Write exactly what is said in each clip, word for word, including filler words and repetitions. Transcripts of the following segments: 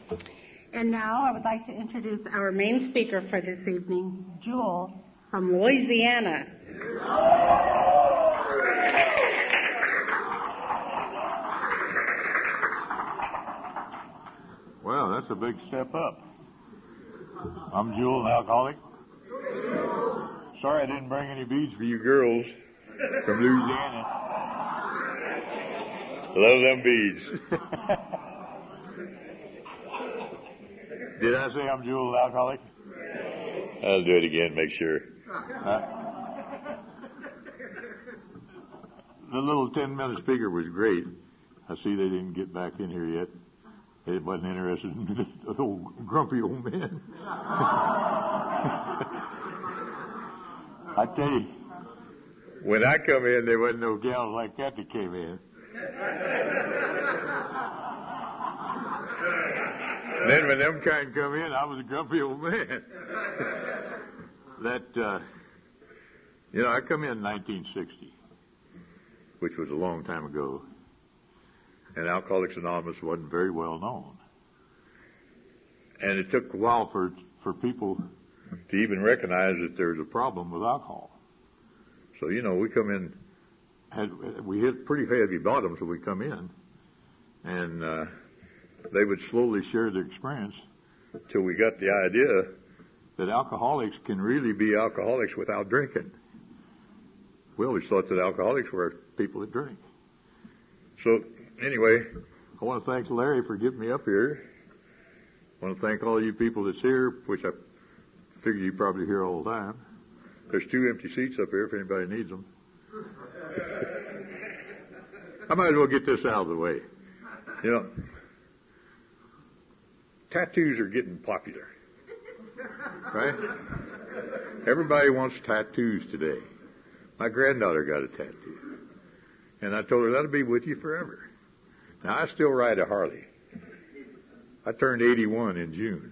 And now I would like to introduce our main speaker for this evening, Jewel from Louisiana. Well, that's a big step up. I'm Jewel, an alcoholic. Sorry I didn't bring any beads for you girls from Louisiana. Love them beads. Did I say I'm Jewel, an alcoholic? I'll do it again, make sure. Uh, the little ten-minute speaker was great. I see they didn't get back in here yet. They wasn't interested in this old grumpy old man. I tell you, when I come in, there wasn't no gals like that that came in. Then when them kind come in, I was a grumpy old man. that, uh, you know, I come in nineteen sixty, which was a long time ago, and Alcoholics Anonymous wasn't very well known. And it took a while for, for people to even recognize that there's a problem with alcohol. So, you know, we come in, had, we hit pretty heavy bottoms when we come in, and uh, they would slowly share their experience till we got the idea that alcoholics can really be alcoholics without drinking. We always thought that alcoholics were people that drink. So, anyway, I want to thank Larry for getting me up here. I want to thank all you people that's here, which I figure you probably hear all the time. There's two empty seats up here if anybody needs them. I might as well get this out of the way. You know, tattoos are getting popular, right? Everybody wants tattoos today. My granddaughter got a tattoo, and I told her that'll be with you forever. Now, I still ride a Harley. I turned eighty-one in June.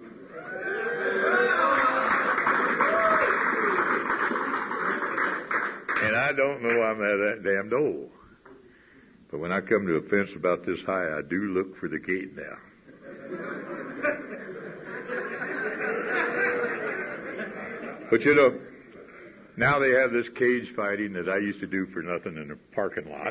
And I don't know I'm that damned old. But when I come to a fence about this high, I do look for the gate now. But you know, now they have this cage fighting that I used to do for nothing in a parking lot.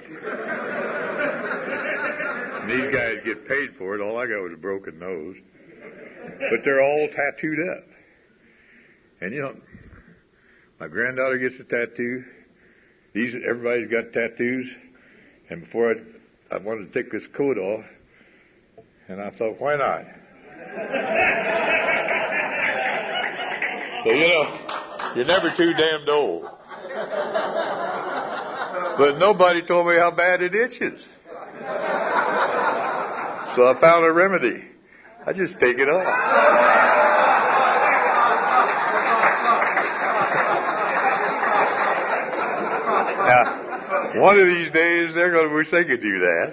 And these guys get paid for it. All I got was a broken nose. But they're all tattooed up. And you know, my granddaughter gets a tattoo. These, everybody's got tattoos. And before I, I wanted to take this coat off, and I thought, why not? So, you know, you're never too damned old. But nobody told me how bad it itches. So I found a remedy. I just take it off. Now, one of these days, they're going to wish they could do that.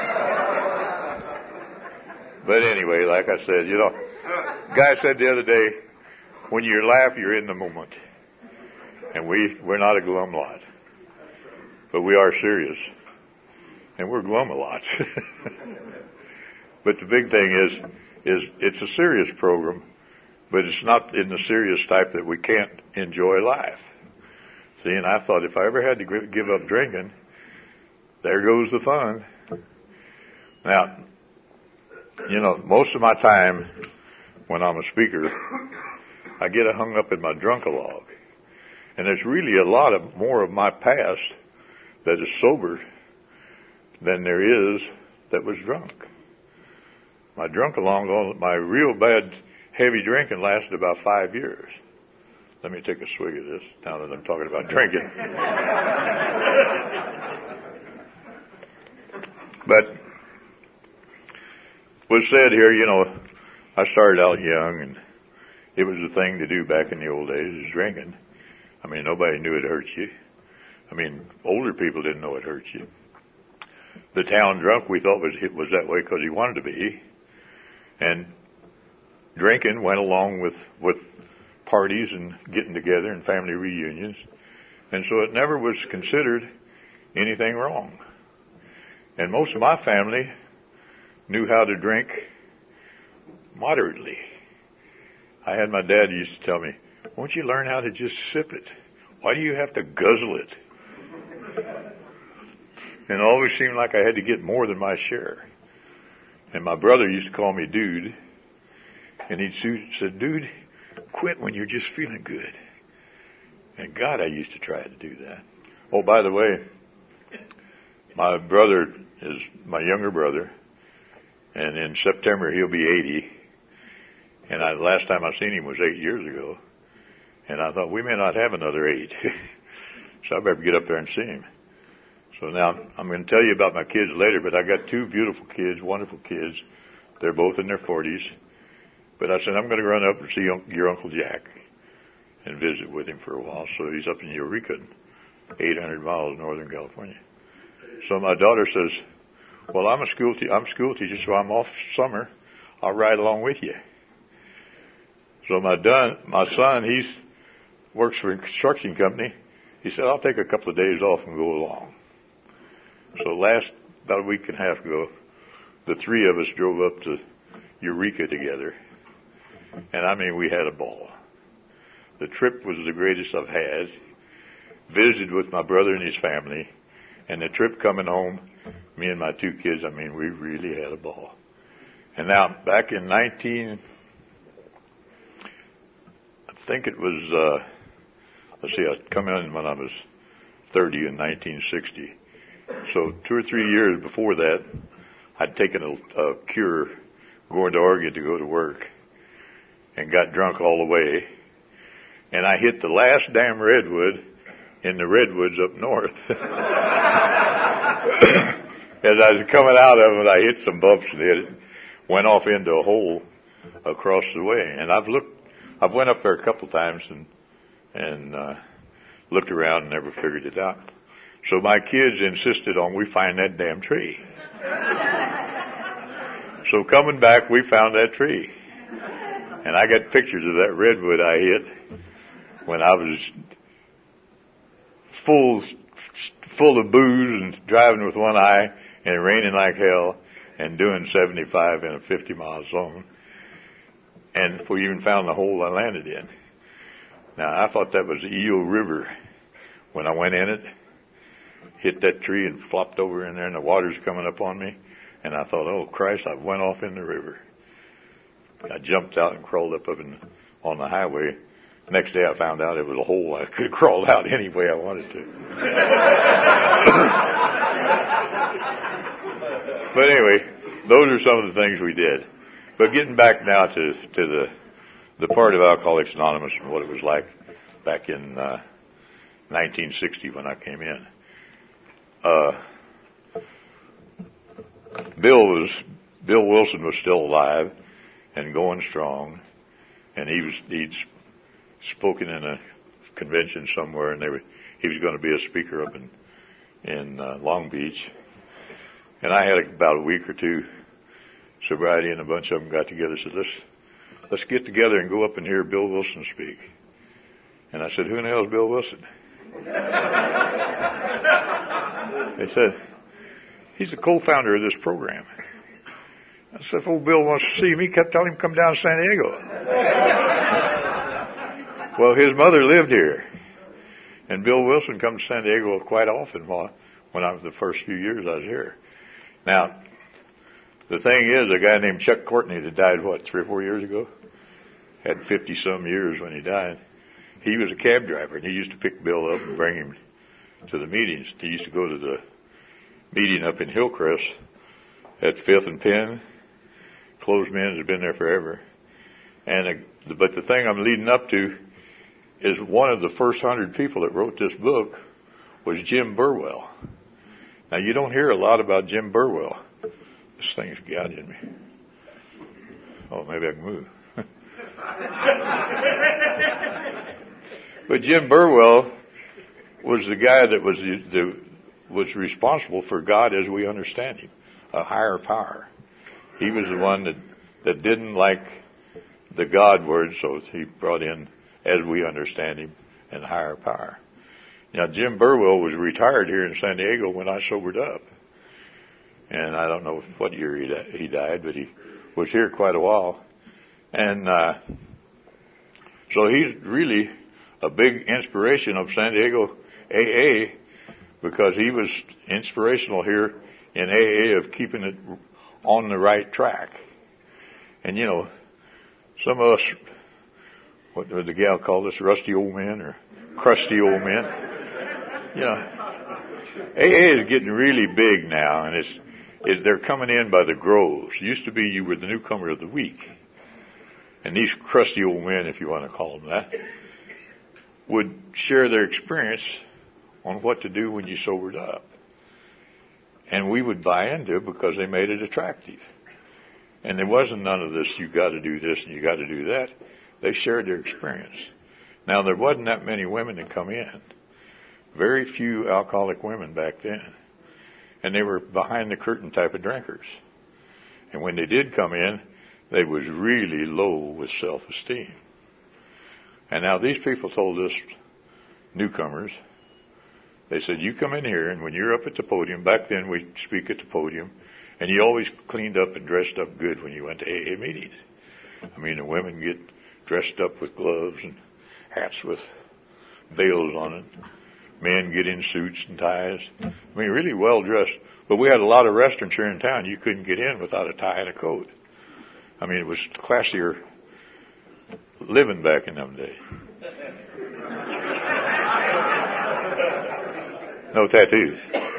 But anyway, like I said, you know, guy said the other day, when you laugh, you're in the moment. And we, we're not a glum lot. But we are serious. And we're glum a lot. But the big thing is, is it's a serious program, but it's not in the serious type that we can't enjoy life. See, and I thought if I ever had to give up drinking, there goes the fun. Now, you know, most of my time when I'm a speaker, I get hung up in my drunk-a-log. And there's really a lot of more of my past that is sober than there is that was drunk. My drunk-a-log, my real bad heavy drinking lasted about five years. Let me take a swig of this now that I'm talking about drinking. But was said here, you know, I started out young, and it was the thing to do back in the old days, is drinking. I mean, nobody knew it hurt you. I mean, older people didn't know it hurt you. The town drunk we thought was was that way because he wanted to be, and drinking went along with with parties and getting together and family reunions, and so it never was considered anything wrong. And most of my family knew how to drink moderately. I had my dad used to tell me, won't you learn how to just sip it? Why do you have to guzzle it? And it always seemed like I had to get more than my share. And my brother used to call me dude. And he said, dude, quit when you're just feeling good. And God, I used to try to do that. Oh, by the way, my brother is my younger brother. And in September, he'll be eighty. And I, last time I seen him was eight years ago. And I thought, we may not have another eight. So I better get up there and see him. So now, I'm going to tell you about my kids later, but I got two beautiful kids, wonderful kids. They're both in their forties. But I said, I'm going to run up and see your Uncle Jack and visit with him for a while. So he's up in Eureka, eight hundred miles northern California. So my daughter says, well, I'm a school te- I'm a school teacher, so I'm off summer. I'll ride along with you. So my done, my son, he's works for a construction company. He said, I'll take a couple of days off and go along. So last, about a week and a half ago, the three of us drove up to Eureka together. And I mean, we had a ball. The trip was the greatest I've had. Visited with my brother and his family. And the trip coming home, me and my two kids, I mean, we really had a ball. And now, back in nineteen, I think it was, uh, let's see, I come in when I was thirty in nineteen sixty. So two or three years before that, I'd taken a, a cure going to Oregon to go to work and got drunk all the way. And I hit the last damn redwood in the redwoods up north. As I was coming out of it, I hit some bumps and it went off into a hole across the way. And I've looked, I've went up there a couple times and, and, uh, looked around and never figured it out. So my kids insisted on we find that damn tree. So coming back, we found that tree. And I got pictures of that redwood I hit when I was full, full of booze and driving with one eye and raining like hell and doing seventy-five in a fifty mile zone. And we even found the hole I landed in. Now, I thought that was the Eel River when I went in it. Hit that tree and flopped over in there and the water's coming up on me. And I thought, oh Christ, I went off in the river. I jumped out and crawled up, up in, on the highway. Next day I found out it was a hole I could crawl out any way I wanted to. But anyway, those are some of the things we did. But getting back now to, to the, the part of Alcoholics Anonymous and what it was like back in, uh, nineteen sixty when I came in. Uh, Bill was, Bill Wilson was still alive and going strong, and he was, he'd spoken in a convention somewhere, and they were, he was going to be a speaker up in, in, uh, Long Beach. And I had about a week or two sobriety, and a bunch of them got together and said, let's, let's get together and go up and hear Bill Wilson speak. And I said, who in the hell is Bill Wilson? They said, he's the co-founder of this program. I said, if old Bill wants to see me, tell him to come down to San Diego. Well, his mother lived here. And Bill Wilson comes to San Diego quite often while, when I was the first few years I was here. Now, the thing is, a guy named Chuck Courtney that died, what, three or four years ago? Had fifty-some years when he died. He was a cab driver, and he used to pick Bill up and bring him to the meetings. He used to go to the meeting up in Hillcrest at Fifth and Penn. Closed men's has been there forever. And uh, but the thing I'm leading up to is one of the first hundred people that wrote this book was Jim Burwell. Now, you don't hear a lot about Jim Burwell. This thing's gouging me. Oh, maybe I can move. But Jim Burwell was the guy that was the, the was responsible for God as we understand Him, a higher power. He was the one that that didn't like the God word, so he brought in as we understand Him and higher power. Now, Jim Burwell was retired here in San Diego when I sobered up, and I don't know what year he died, he died, but he was here quite a while. And uh, so he's really a big inspiration of San Diego A A, because he was inspirational here in A A of keeping it on the right track. And, you know, some of us, what did the gal call us, rusty old men or crusty old men? You know, A A is getting really big now, and it's, it, they're coming in by the groves. It used to be you were the newcomer of the week. And these crusty old men, if you want to call them that, would share their experience on what to do when you sobered up. And we would buy into it because they made it attractive. And there wasn't none of this, you got to do this and you got to do that. They shared their experience. Now, there wasn't that many women that come in. Very few alcoholic women back then. And they were behind the curtain type of drinkers. And when they did come in, they was really low with self-esteem. And now these people told us, newcomers, they said, you come in here, and when you're up at the podium, back then we speak at the podium, and you always cleaned up and dressed up good when you went to A A meetings. I mean, the women get dressed up with gloves and hats with veils on it. Men get in suits and ties. I mean, really well dressed. But we had a lot of restaurants here in town. You couldn't get in without a tie and a coat. I mean, it was classier living back in them days. No tattoos.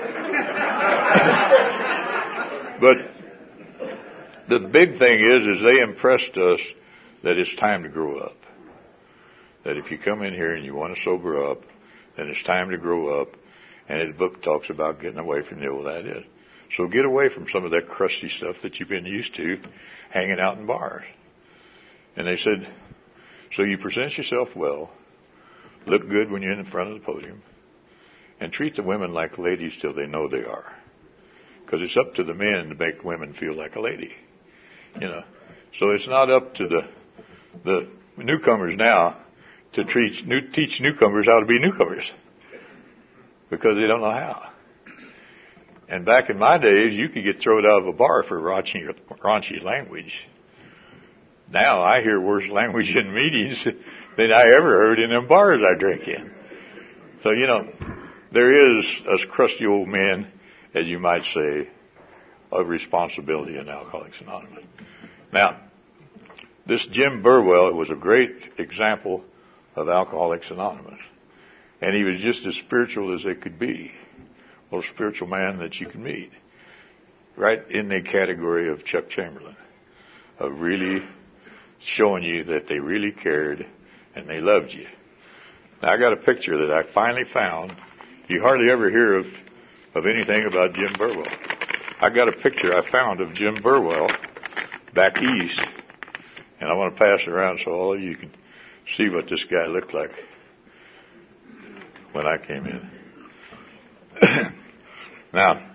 But the big thing is, is they impressed us that it's time to grow up. That if you come in here and you want to sober up, then it's time to grow up. And the book talks about getting away from the old ideas. So get away from some of that crusty stuff that you've been used to, hanging out in bars. And they said, so you present yourself well, look good when you're in front of the podium, and treat the women like ladies till they know they are. Because it's up to the men to make women feel like a lady. You know. So it's not up to the the newcomers now to treat, new, teach newcomers how to be newcomers. Because they don't know how. And back in my days, you could get thrown out of a bar for raunchy, raunchy language. Now I hear worse language in meetings than I ever heard in them bars I drink in. So, you know, there is, us crusty old men, as you might say, of responsibility in Alcoholics Anonymous. Now, this Jim Burwell was a great example of Alcoholics Anonymous. And he was just as spiritual as they could be. Most spiritual man that you can meet. Right in the category of Chuck Chamberlain. Of really showing you that they really cared and they loved you. Now, I got a picture that I finally found. You hardly ever hear of, of anything about Jim Burwell. I got a picture I found of Jim Burwell back east. And I want to pass it around so all of you can see what this guy looked like when I came in. Now,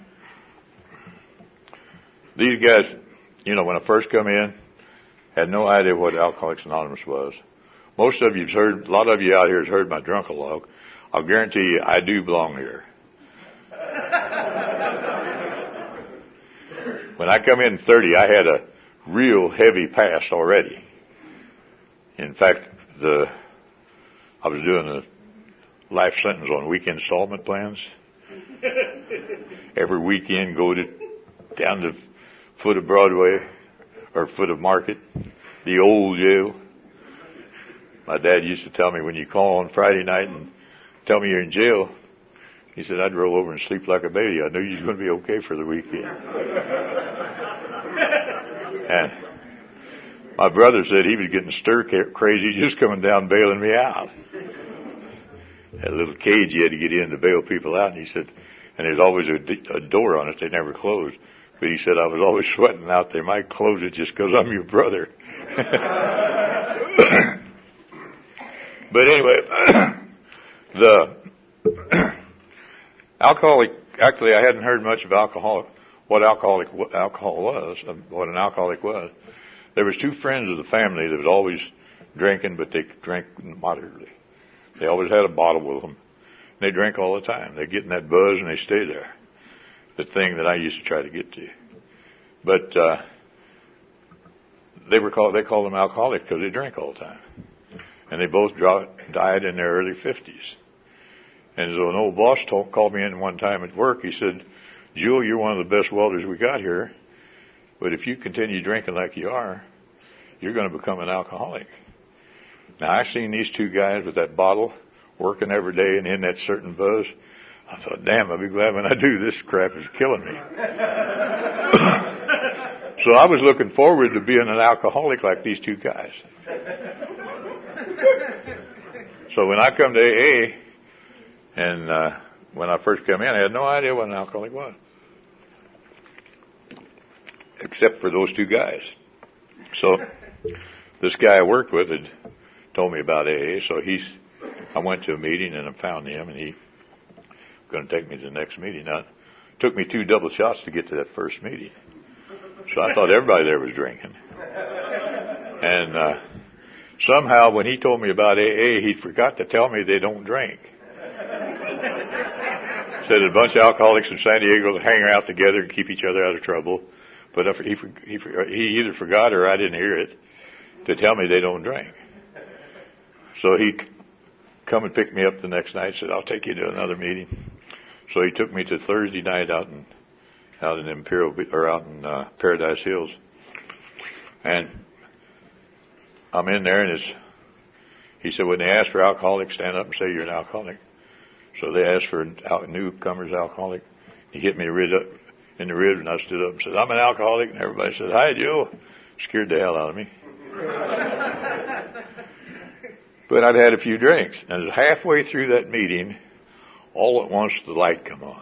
these guys, you know, when I first come in, had no idea what Alcoholics Anonymous was. Most of you've heard, a lot of you out here has heard my drunk-a-log. I'll guarantee you I do belong here. When I come in thirty, I had a real heavy past already. In fact, the I was doing a life sentence on weekend installment plans. Every weekend, go to down to foot of Broadway or foot of Market, the old jail. My dad used to tell me, when you call on Friday night and tell me you're in jail, he said, I'd roll over and sleep like a baby. I knew you was going to be okay for the weekend. And my brother said he was getting stir crazy just coming down bailing me out. That little cage you had to get in to bail people out. And he said, and there's always a, a door on it. They never closed. But he said, I was always sweating out. They might close it just because I'm your brother. But anyway, the alcoholic, actually I hadn't heard much of alcohol, what alcoholic, what alcohol was, what an alcoholic was. There was two friends of the family that was always drinking, but they drank moderately. They always had a bottle with them. They drank all the time. They get in that buzz and they stay there. The thing that I used to try to get to. But uh, they were called, they called them alcoholics because they drank all the time. And they both dropped, died in their early fifties. And so an old boss told, called me in one time at work. He said, Jewel, you're one of the best welders we got here, but if you continue drinking like you are, you're going to become an alcoholic. Now, I've seen these two guys with that bottle working every day and in that certain buzz. I thought, damn, I'll be glad when I do. This crap is killing me. So I was looking forward to being an alcoholic like these two guys. So when I come to A A, and uh, when I first came in, I had no idea what an alcoholic was, except for those two guys. So this guy I worked with had told me about A A, so he's, I went to a meeting and I found him, and he was going to take me to the next meeting. Now, it took me two double shots to get to that first meeting. So I thought everybody there was drinking. And uh, somehow when he told me about A A, he forgot to tell me they don't drink. Said a bunch of alcoholics in San Diego that hang out together and keep each other out of trouble. But if he, he, he either forgot or I didn't hear it to tell me they don't drink. So he come and picked me up the next night and said, I'll take you to another meeting. So he took me to Thursday night out in out in Imperial or out in uh, Paradise Hills, and I'm in there, and it's, he said, when they ask for alcoholics, stand up and say you're an alcoholic. So they asked for a newcomer's alcoholic. He hit me rib up, in the ribs, and I stood up and said, I'm an alcoholic, and everybody said, hi, Joe. Scared the hell out of me. But I'd had a few drinks, and halfway through that meeting, all at once the light come on.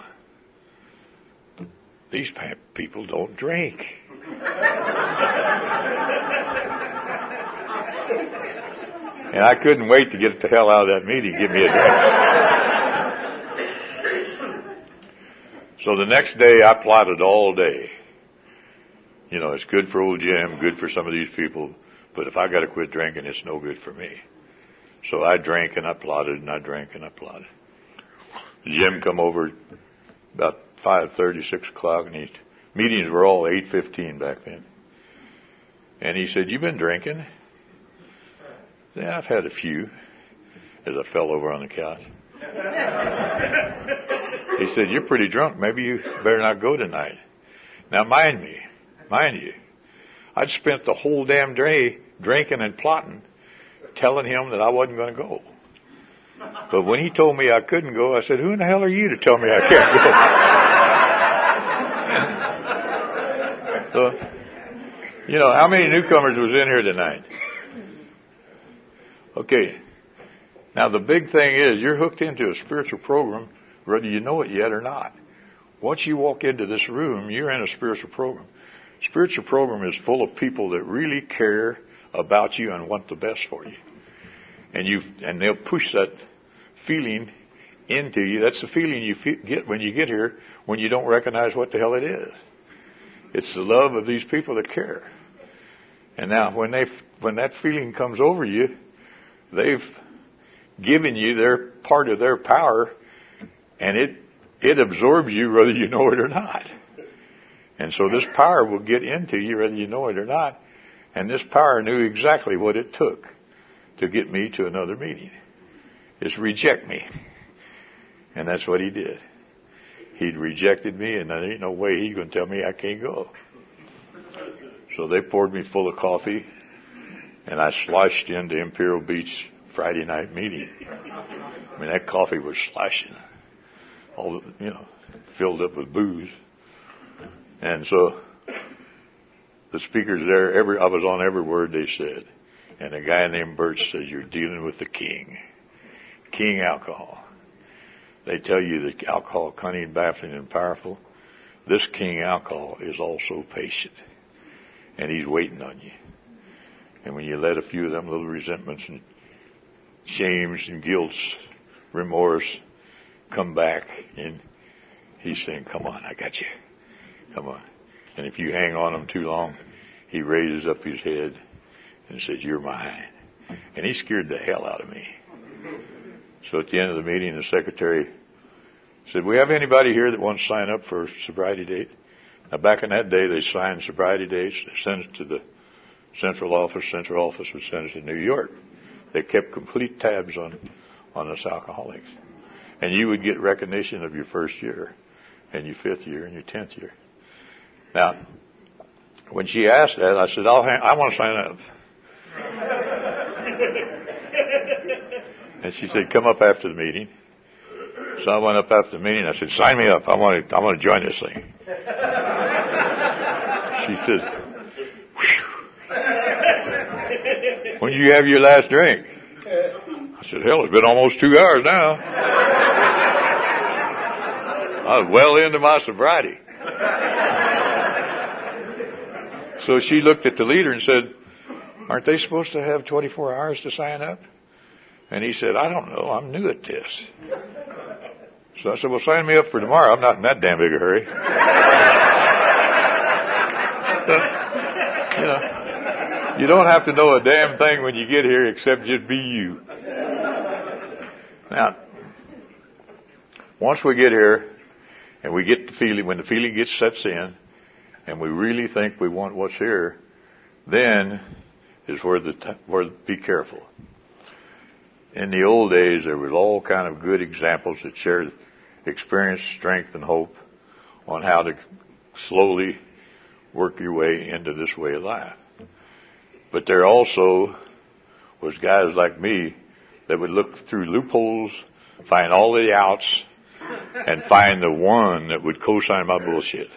These people don't drink. And I couldn't wait to get the hell out of that meeting and give me a drink. So the next day I plotted all day. You know, it's good for old Jim, good for some of these people, but if I got to quit drinking, it's no good for me. So I drank and I plotted and I drank and I plotted. Jim come over about five thirty, six o'clock, and his meetings were all eight fifteen back then. And he said, you been drinking? Yeah, I've had a few, as I fell over on the couch. He said, you're pretty drunk. Maybe you better not go tonight. Now, mind me, mind you, I'd spent the whole damn day drinking and plotting, telling him that I wasn't going to go. But when he told me I couldn't go, I said, who in the hell are you to tell me I can't go? So, you know, how many newcomers was in here tonight? Okay. Now, the big thing is you're hooked into a spiritual program, whether you know it yet or not. Once you walk into this room, you're in a spiritual program. Spiritual program is full of people that really care about you and want the best for you. And you and they'll push that feeling into you. That's the feeling you fe- get when you get here, when you don't recognize what the hell it is. It's the love of these people that care. And now, when they when that feeling comes over you, they've given you their part of their power, and it it absorbs you whether you know it or not. And so this power will get into you whether you know it or not. And this power knew exactly what it took to get me to another meeting. Is reject me. And that's what he did. He'd rejected me, and there ain't no way he's going to tell me I can't go. So they poured me full of coffee, and I sloshed into Imperial Beach Friday night meeting. I mean, that coffee was sloshing. All, you know, filled up with booze. And so the speakers there, every I was on every word they said. And a guy named Birch says, you're dealing with the king. King alcohol. They tell you that alcohol, cunning, baffling, and powerful. This king alcohol is also patient. And he's waiting on you. And when you let a few of them little resentments and shames and guilts, remorse come back, and he's saying, come on, I got you. Come on. And if you hang on him too long, he raises up his head and says, you're mine. And he scared the hell out of me. So at the end of the meeting, the secretary said, we have anybody here that wants to sign up for a sobriety date? Now, back in that day, they signed sobriety dates. They sent it to the central office. Central office was sent us to New York. They kept complete tabs on, on us alcoholics. And you would get recognition of your first year, and your fifth year, and your tenth year. Now, when she asked that, I said, I'll hang, I want to sign up. And she said, come up after the meeting. So I went up after the meeting. I said, sign me up. I want to, I want to join this thing. She said, when did you have your last drink? I said, hell, it's been almost two hours now. I was well into my sobriety. So she looked at the leader and said, aren't they supposed to have twenty-four hours to sign up? And he said, I don't know. I'm new at this. So I said, well, sign me up for tomorrow. I'm not in that damn big a hurry. You know, you don't have to know a damn thing when you get here except just be you. Now, once we get here and we get the feeling, when the feeling gets sets in and we really think we want what's here, then is where the, where the, be careful. In the old days, there was all kind of good examples that shared experience, strength, and hope on how to slowly work your way into this way of life. But there also was guys like me that would look through loopholes, find all the outs, and find the one that would co-sign my bullshit.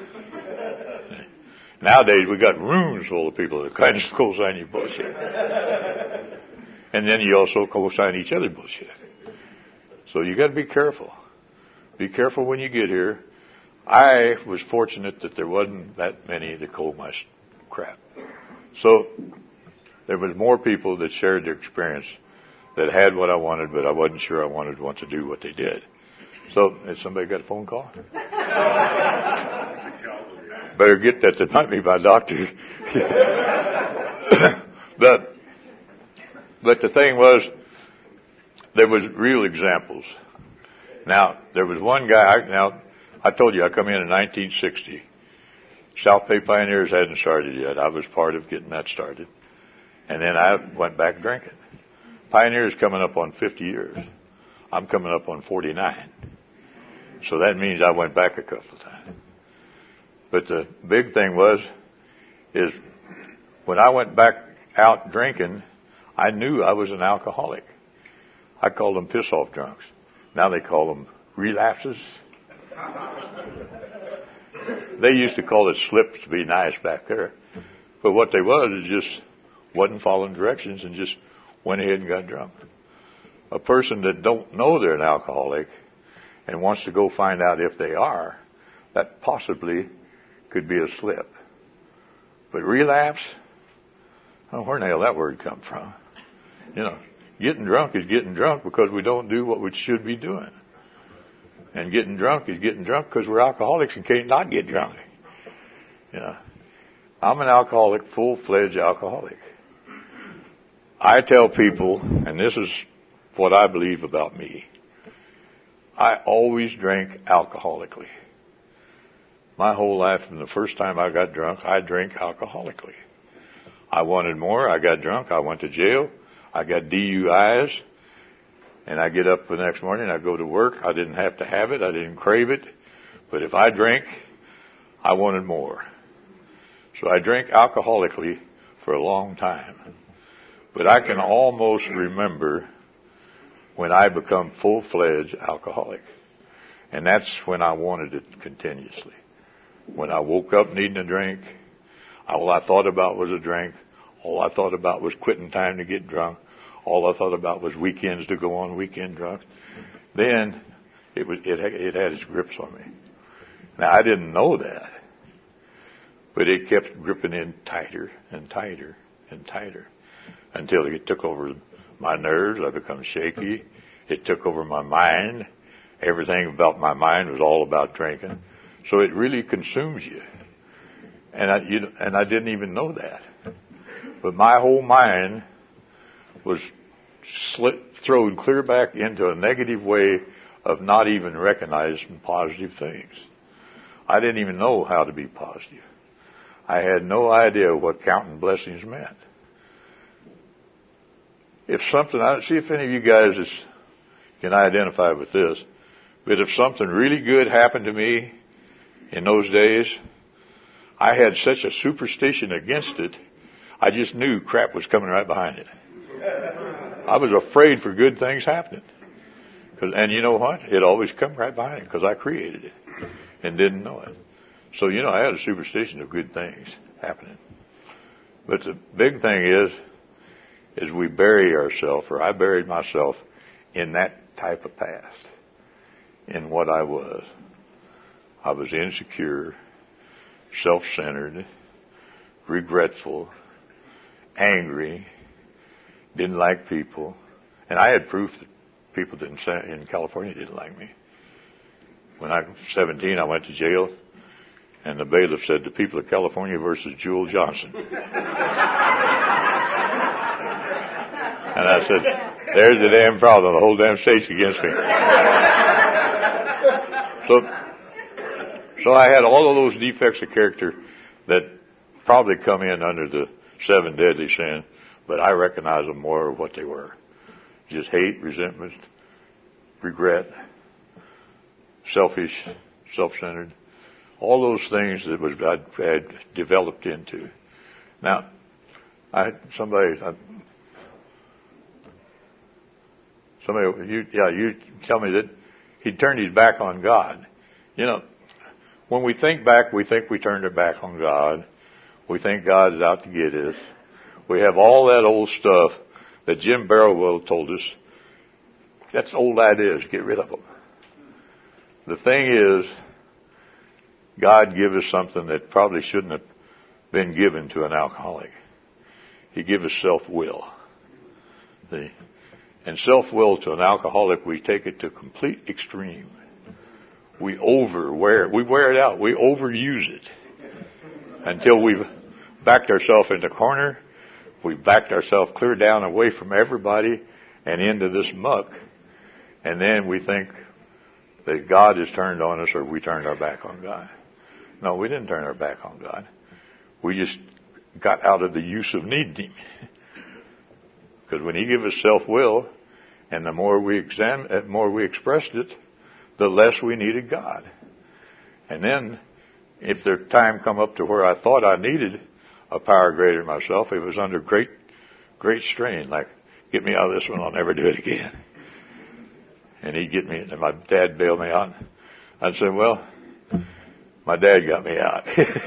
Nowadays, we got rooms full of people that kind of co-sign your bullshit. And then you also co-sign each other's bullshit. So you got to be careful. Be careful when you get here. I was fortunate that there wasn't that many that co my crap. So there was more people that shared their experience that had what I wanted, but I wasn't sure I wanted to want to do what they did. So, has somebody got a phone call? Better get that. That might be my doctor. but, but the thing was, there was real examples. Now, there was one guy, I, now, I told you I come in in nineteen sixty. South Bay Pioneers hadn't started yet. I was part of getting that started. And then I went back drinking. Pioneers coming up on fifty years. I'm coming up on forty-nine. So that means I went back a couple of times. But the big thing was, is when I went back out drinking, I knew I was an alcoholic. I called them piss-off drunks. Now they call them relapses. They used to call it slips to be nice back there. But what they was is just wasn't following directions and just went ahead and got drunk. A person that don't know they're an alcoholic and wants to go find out if they are, that possibly could be a slip. But relapse, oh, where the hell that word come from? You know, getting drunk is getting drunk because we don't do what we should be doing. And getting drunk is getting drunk because we're alcoholics and can't not get drunk. You know, I'm an alcoholic, full-fledged alcoholic. I tell people, and this is what I believe about me, I always drank alcoholically. My whole life, from the first time I got drunk, I drank alcoholically. I wanted more. I got drunk. I went to jail. I got D U Is. And I get up the next morning, I go to work. I didn't have to have it. I didn't crave it. But if I drank, I wanted more. So I drank alcoholically for a long time. But I can almost remember when I become full-fledged alcoholic. And that's when I wanted it continuously. When I woke up needing a drink, all I thought about was a drink. All I thought about was quitting time to get drunk. All I thought about was weekends to go on weekend drunk. Then it was it, it had its grips on me. Now I didn't know that, but it kept gripping in tighter and tighter and tighter until it took over my nerves. I become shaky. It took over my mind. Everything about my mind was all about drinking. So it really consumes you. And I, you, and I didn't even know that. But my whole mind was slit, thrown clear back into a negative way of not even recognizing positive things. I didn't even know how to be positive. I had no idea what counting blessings meant. If something, I don't see if any of you guys is, can identify with this, but if something really good happened to me in those days, I had such a superstition against it, I just knew crap was coming right behind it. I was afraid for good things happening. And you know what? It always come right behind it because I created it and didn't know it. So, you know, I had a superstition of good things happening. But the big thing is, is we bury ourselves, or I buried myself in that type of past, in what I was. I was insecure, self-centered, regretful, angry, didn't like people. And I had proof that people didn't say, in California didn't like me. When I was seventeen, I went to jail, and the bailiff said, the people of California versus Jewel Johnson. And I said, there's the damn problem. The whole damn state's against me. So, so I had all of those defects of character that probably come in under the seven deadly sins, but I recognize them more of what they were. Just hate, resentment, regret, selfish, self-centered, all those things that was I had developed into. Now, I somebody, I, somebody, you, yeah, you tell me that he turned his back on God. You know, when we think back, we think we turned our back on God. We think God's out to get us. We have all that old stuff that Jim Barrowell told us. That's old ideas. Get rid of them. The thing is, God gave us something that probably shouldn't have been given to an alcoholic. He gave us self-will. See? And self-will to an alcoholic, we take it to complete extreme. We overwear it. We wear it out. We overuse it until we've backed ourselves in the corner. We've backed ourselves clear down away from everybody and into this muck. And then we think that God has turned on us, or we turned our back on God. No, we didn't turn our back on God. We just got out of the use of needing Him. Because when He gave us self-will, and the more we examined, the more we expressed it, the less we needed God. And then, if the time come up to where I thought I needed a power greater than myself, it was under great, great strain. Like, get me out of this one, I'll never do it again. And he'd get me, and my dad bailed me out. I'd say, well, my dad got me out.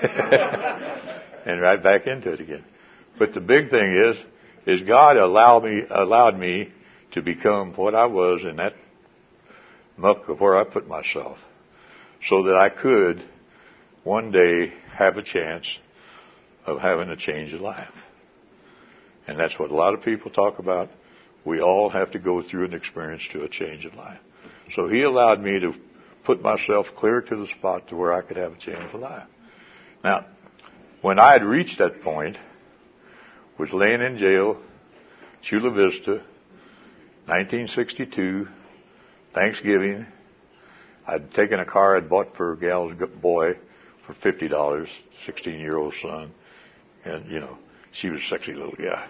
And right back into it again. But the big thing is, is God allowed me, allowed me to become what I was in that muck of where I put myself, so that I could one day have a chance of having a change of life. And that's what a lot of people talk about. We all have to go through an experience to a change of life. So He allowed me to put myself clear to the spot to where I could have a change of life. Now, when I had reached that point, was laying in jail, Chula Vista, nineteen sixty-two, Thanksgiving. I'd taken a car I'd bought for a gal's boy for fifty dollars, sixteen-year-old son. And, you know, she was a sexy little guy.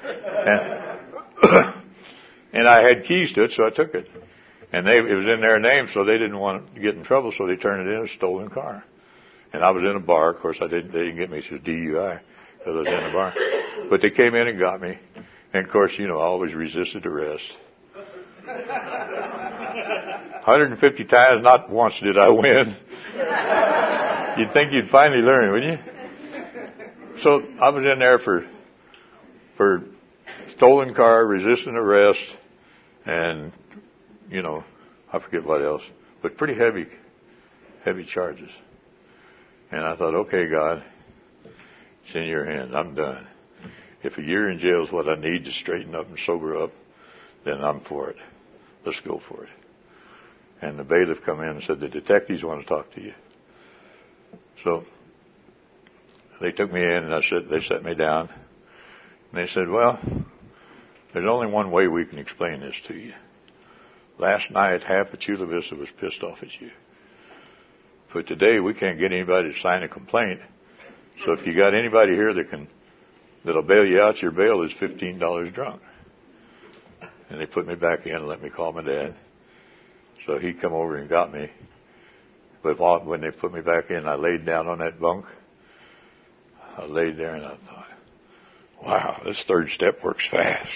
And, and I had keys to it, so I took it. And they, it was in their name, so they didn't want to get in trouble, so they turned it in a stolen car. And I was in a bar. Of course, I didn't, they didn't get me to D U I because I was in a bar. But they came in and got me. And, of course, you know, I always resisted arrest. one hundred fifty times, not once did I win. You'd think you'd finally learn, wouldn't you? So I was in there for for stolen car, resisting arrest, and, you know, I forget what else. But pretty heavy, heavy charges. And I thought, okay, God, it's in your hands. I'm done. If a year in jail is what I need to straighten up and sober up, then I'm for it. Let's go for it. And the bailiff come in and said, the detectives want to talk to you. So they took me in, and I said, they set me down. And they said, well, there's only one way we can explain this to you. Last night, half of Chula Vista was pissed off at you. But today, we can't get anybody to sign a complaint So if you got anybody here that can, that'll bail you out, your bail is fifteen dollars drunk. And they put me back in and let me call my dad. So he come over and got me. But when they put me back in, I laid down on that bunk. I laid there and I thought, wow, this third step works fast.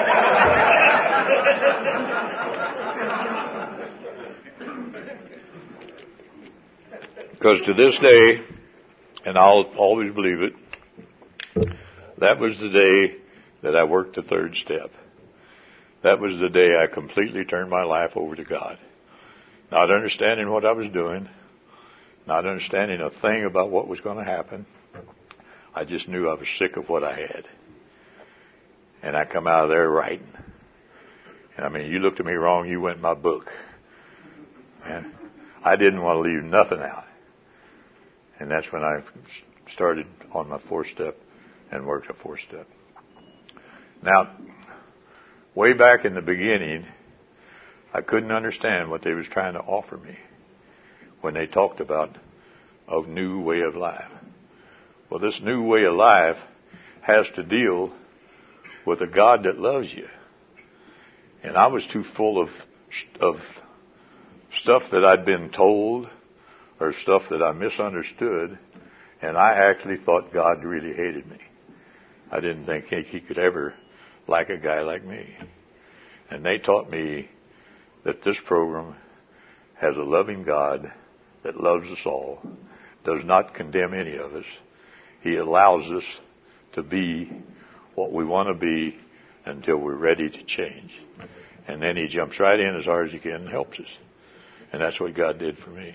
Because to this day, and I'll always believe it, that was the day that I worked the third step. That was the day I completely turned my life over to God. Not understanding what I was doing, not understanding a thing about what was going to happen. I just knew I was sick of what I had. And I come out of there writing. And I mean, you looked at me wrong, you went in my book. And I didn't want to leave nothing out. And that's when I started on my fourth step and worked a fourth step. Now, way back in the beginning, I couldn't understand what they was trying to offer me when they talked about a new way of life. Well, this new way of life has to deal with a God that loves you. And I was too full of of stuff that I'd been told or stuff that I misunderstood, and I actually thought God really hated me. I didn't think he could ever like a guy like me. And they taught me that this program has a loving God that loves us all, does not condemn any of us. He allows us to be what we want to be until we're ready to change. And then he jumps right in as hard as he can and helps us. And that's what God did for me.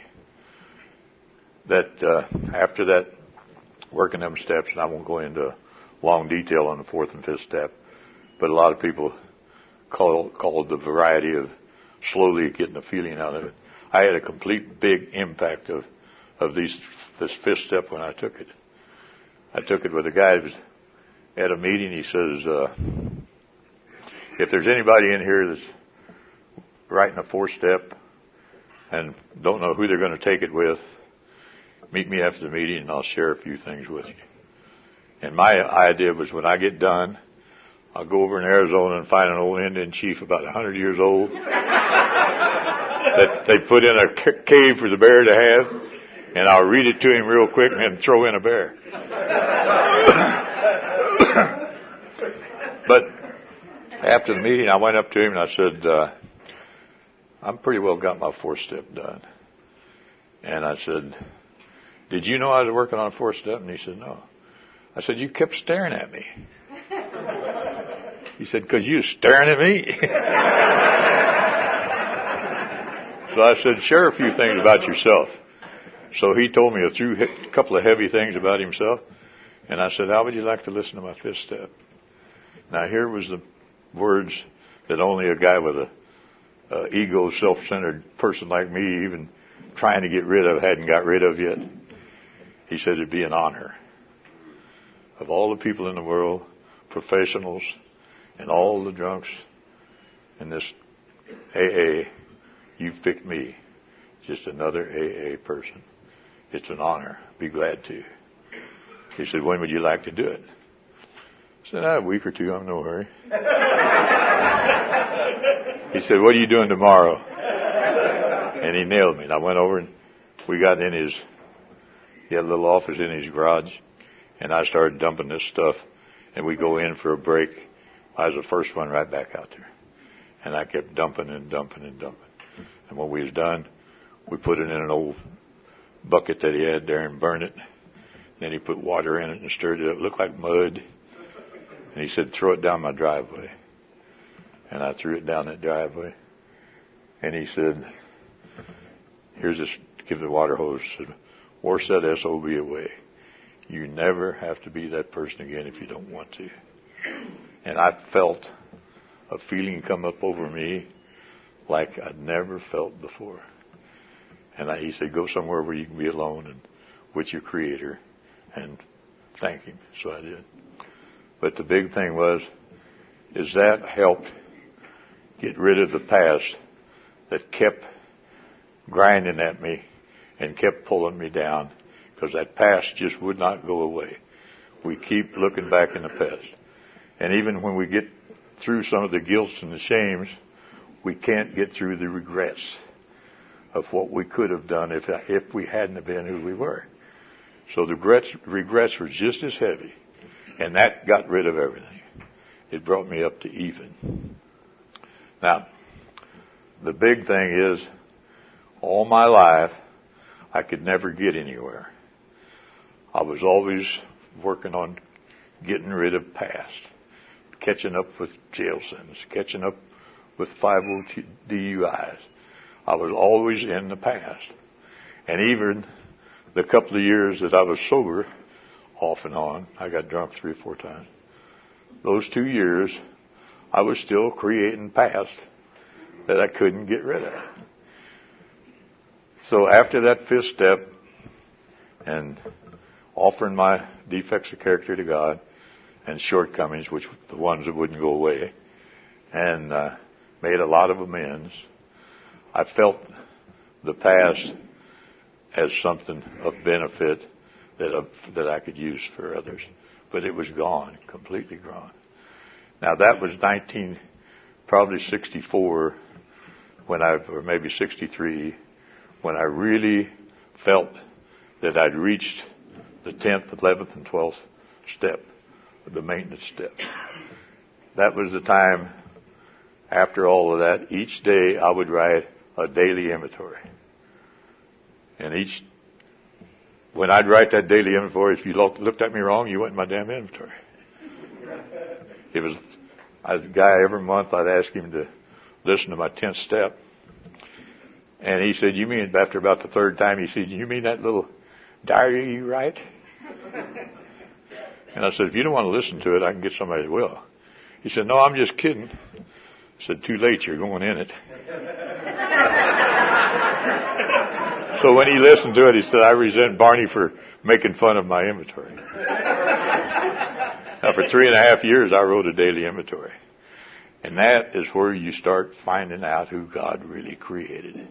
That uh, after that, working them steps, and I won't go into long detail on the fourth and fifth step, but a lot of people call call it the variety of slowly getting a feeling out of it. I had a complete big impact of of these this fifth step when I took it. I took it with a guy who was at a meeting. He says, uh, if there's anybody in here that's writing a fourth step and don't know who they're going to take it with, meet me after the meeting and I'll share a few things with you. And my idea was when I get done, I'll go over in Arizona and find an old Indian chief about a hundred years old that they put in a cave for the bear to have, and I'll read it to him real quick and then throw in a bear. But after the meeting, I went up to him and I said, uh, I'm pretty well got my fourth step done. And I said, did you know I was working on a fourth step? And he said, no. I said, you kept staring at me. He said, because you were staring at me. So I said, share a few things about yourself. So he told me a few, a couple of heavy things about himself. And I said, how would you like to listen to my fifth step? Now here was the words that only a guy with a, a ego, self-centered person like me, even trying to get rid of, hadn't got rid of yet. He said it'd be an honor. Of all the people in the world, professionals, and all the drunks in this A A, you've picked me, just another A A person. It's an honor. Be glad to. He said, when would you like to do it? I said, ah, a week or two, I'm in no hurry. He said, what are you doing tomorrow? And he nailed me. And I went over and we got in his, he had a little office in his garage, and I started dumping this stuff, and we go in for a break. I was the first one right back out there. And I kept dumping and dumping and dumping. And when we was done, we put it in an old bucket that he had there and burned it. Then he put water in it and stirred it up. It looked like mud. And he said, throw it down my driveway. And I threw it down that driveway. And he said, here's this, give the water hose. He said, wash that S O B away. You never have to be that person again if you don't want to. And I felt a feeling come up over me like I'd never felt before. And I, he said, go somewhere where you can be alone and with your Creator and thank Him. So I did. But the big thing was, is that helped get rid of the past that kept grinding at me and kept pulling me down, because that past just would not go away. We keep looking back in the past. And even when we get through some of the guilts and the shames, we can't get through the regrets of what we could have done if if we hadn't have been who we were. So the regrets, regrets were just as heavy, and that got rid of everything. It brought me up to even. Now, the big thing is, all my life, I could never get anywhere. I was always working on getting rid of past, catching up with jail sentences, catching up with five oh D U Is. I was always in the past. And even the couple of years that I was sober, off and on, I got drunk three or four times. Those two years, I was still creating past that I couldn't get rid of. So after that fifth step and offering my defects of character to God and shortcomings, which were the ones that wouldn't go away, and uh, made a lot of amends, I felt the past as something of benefit that uh, that I could use for others. But it was gone, completely gone. Now that was nineteen, probably sixty-four, when I, or maybe sixty-three, when I really felt that I'd reached the tenth, eleventh, and twelfth step, the maintenance steps. That was the time, after all of that, each day I would write a daily inventory. And each, when I'd write that daily inventory, if you looked at me wrong, you went in my damn inventory. It was, I was a guy every month, I'd ask him to listen to my tenth step. And he said, you mean, after about the third time, he said, you mean that little diary you write? And I said, if you don't want to listen to it, I can get somebody that will. He said, no, I'm just kidding. I said, too late, you're going in it. So when he listened to it, he said, I resent Barney for making fun of my inventory. Now, for three and a half years, I wrote a daily inventory. And that is where you start finding out who God really created.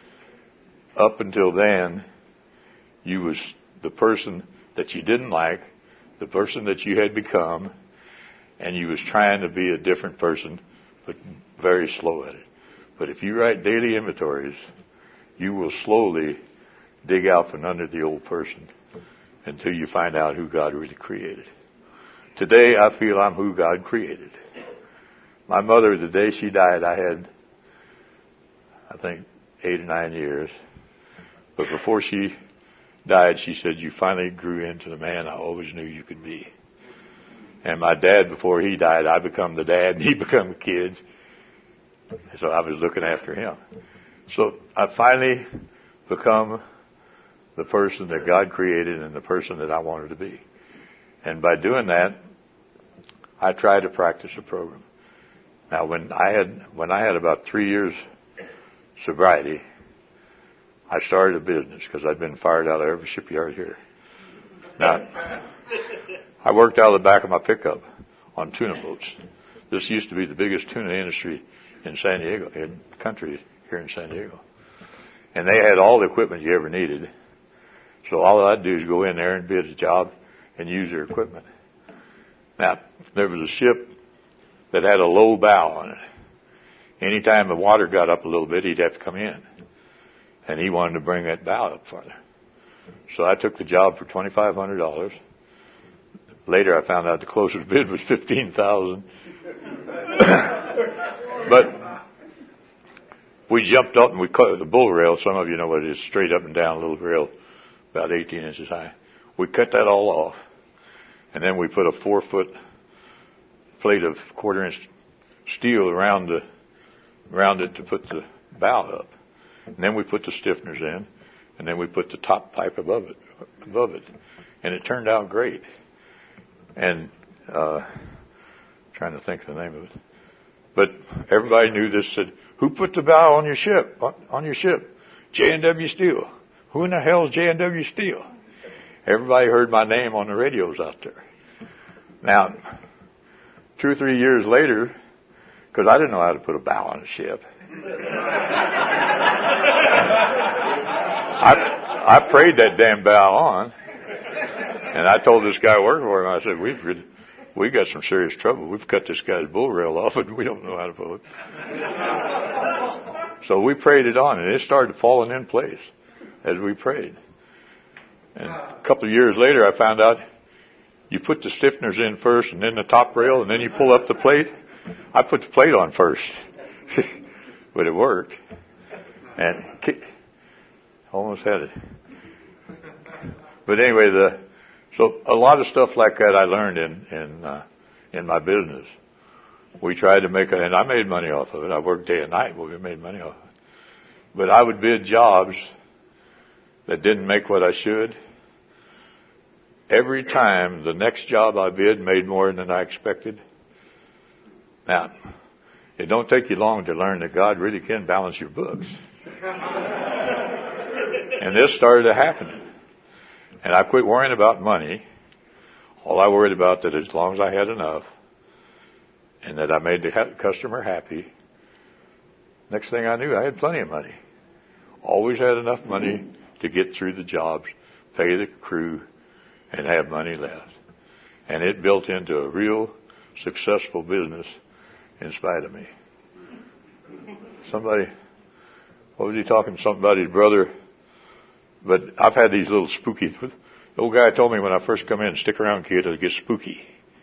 Up until then, you was the person that you didn't like, the person that you had become, and you was trying to be a different person, but very slow at it. But if you write daily inventories, you will slowly dig out from under the old person until you find out who God really created. Today, I feel I'm who God created. My mother, the day she died, I had, I think, eight or nine years. But before she died, she said, you finally grew into the man I always knew you could be. And my dad, before he died, I become the dad and he become the kids. So I was looking after him. So I finally become the person that God created and the person that I wanted to be. And by doing that, I tried to practice a program. Now, when I had when I had about three years sobriety, I started a business because I'd been fired out of every shipyard here. Now, I worked out of the back of my pickup on tuna boats. This used to be the biggest tuna industry in San Diego, in the country here in San Diego. And they had all the equipment you ever needed. So all I'd do is go in there and bid a job and use their equipment. Now, there was a ship that had a low bow on it. Anytime the water got up a little bit, he'd have to come in. And he wanted to bring that bow up farther. So I took the job for twenty-five hundred dollars. Later I found out the closest bid was fifteen thousand dollars. But we jumped up and we cut the bull rail. Some of you know what it is, straight up and down, a little rail, about eighteen inches high. We cut that all off. And then we put a four foot plate of quarter inch steel around the, around it to put the bow up. And then we put the stiffeners in, and then we put the top pipe above it, above it. And it turned out great. And, uh, trying to think of the name of it. But everybody knew this, said, who put the bow on your ship, on your ship? J and W Steel. Who in the hell is J and W Steel? Everybody heard my name on the radios out there. Now, two or three years later, because I didn't know how to put a bow on a ship, I, I prayed that damn bow on. And I told this guy working for him, I said, we've, we got some serious trouble. We've cut this guy's bull rail off and we don't know how to pull it. So we prayed it on and it started falling in place as we prayed. And a couple of years later, I found out you put the stiffeners in first and then the top rail and then you pull up the plate. I put the plate on first. But it worked. And almost had it. But anyway, the so a lot of stuff like that I learned in in uh, in my business. We tried to make it, and I made money off of it. I worked day and night, but we made money off of it. But I would bid jobs that didn't make what I should. Every time the next job I bid made more than I expected. Now, it don't take you long to learn that God really can balance your books. And this started to happen. And I quit worrying about money. All I worried about that as long as I had enough and that I made the customer happy, next thing I knew, I had plenty of money. Always had enough money to get through the jobs, pay the crew, and have money left. And it built into a real successful business in spite of me. Somebody, what was he talking to? Somebody's brother. But I've had these little spooky, the old guy told me when I first come in, stick around, kid, it'll get spooky.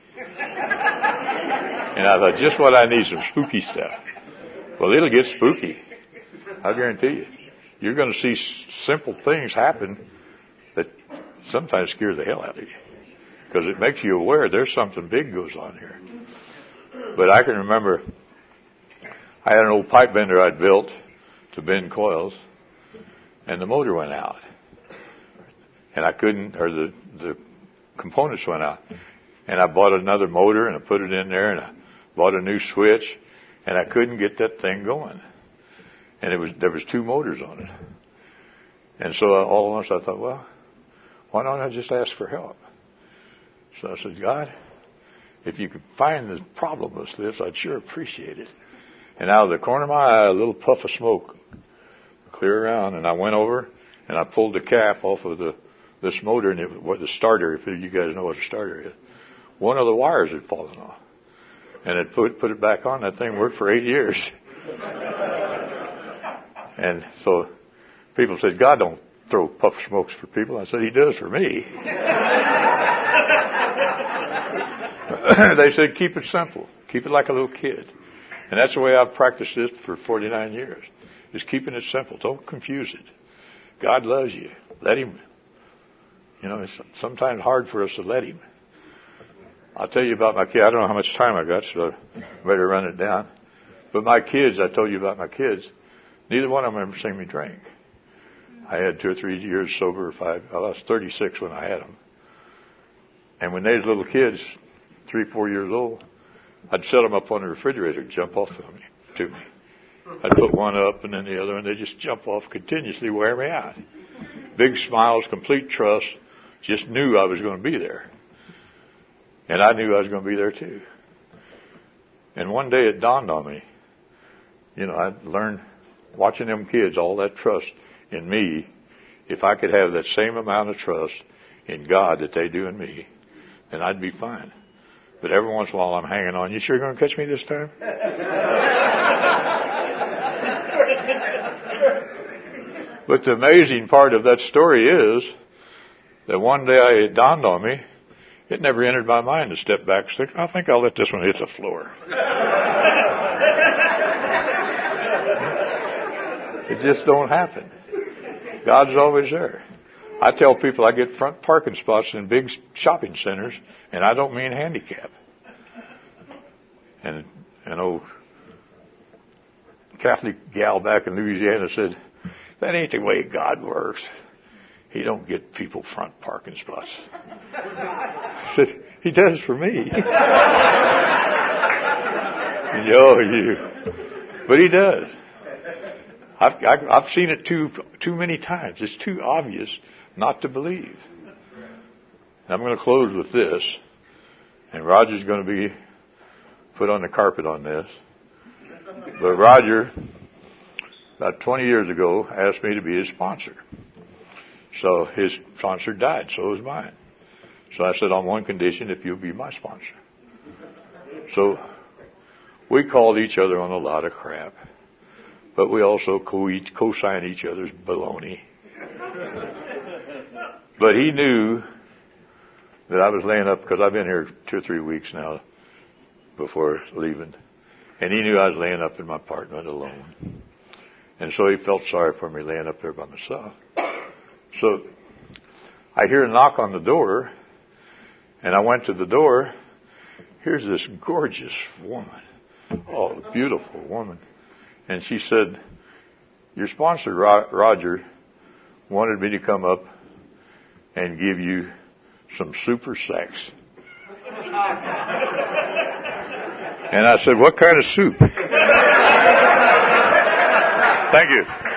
And I thought, just what I need, some spooky stuff. Well, it'll get spooky. I guarantee you. You're going to see simple things happen that sometimes scare the hell out of you. Because it makes you aware there's something big goes on here. But I can remember, I had an old pipe bender I'd built to bend coils, and the motor went out. And I couldn't, or the, the components went out. And I bought another motor and I put it in there and I bought a new switch and I couldn't get that thing going. And it was, there was two motors on it. And so I, all at once I thought, well, why don't I just ask for help? So I said, God, if you could find the problem with this, I'd sure appreciate it. And out of the corner of my eye, a little puff of smoke clear around, and I went over and I pulled the cap off of the this motor, and it was the starter. If you guys know what a starter is, one of the wires had fallen off, and it put put it back on. That thing worked for eight years. And so people said, God don't throw puff smokes for people. I said, He does for me. They said, keep it simple, keep it like a little kid, and that's the way I've practiced this for forty-nine years. Is keeping it simple. Don't confuse it. God loves you. Let Him. You know, it's sometimes hard for us to let Him. I'll tell you about my kids. I don't know how much time I got, so I better run it down. But my kids, I told you about my kids. Neither one of them ever seen me drink. I had two or three years sober, or five. I was thirty-six when I had them. And when they was little kids, three, four years old, I'd set them up on the refrigerator and jump off to me. To me. I'd put one up and then the other, and they just jump off continuously, wear me out. Big smiles, complete trust, just knew I was going to be there. And I knew I was going to be there too. And one day it dawned on me, you know, I'd learned watching them kids, all that trust in me. If I could have that same amount of trust in God that they do in me, then I'd be fine. But every once in a while I'm hanging on. You sure going to catch me this time? But the amazing part of that story is that one day I, it dawned on me, it never entered my mind to step back and think, I think I'll let this one hit the floor. It just don't happen. God's always there. I tell people I get front parking spots in big shopping centers, and I don't mean handicap. And an old Catholic gal back in Louisiana said, that ain't the way God works. He don't get people front parking spots. I said, He does for me. Yo, you. But He does. I've, I've, I've seen it too, too many times. It's too obvious not to believe. And I'm going to close with this. And Roger's going to be put on the carpet on this. But Roger, about twenty years ago, asked me to be his sponsor. So his sponsor died, so was mine. So I said, on one condition, if you'll be my sponsor. So we called each other on a lot of crap, but we also co- co-signed each other's baloney. But he knew that I was laying up, because I've been here two or three weeks now before leaving, and he knew I was laying up in my apartment alone. And so he felt sorry for me laying up there by myself. So I hear a knock on the door, and I went to the door. Here's this gorgeous woman. Oh, beautiful woman. And she said, your sponsor, Roger, wanted me to come up and give you some super sex. And I said, what kind of soup? Thank you.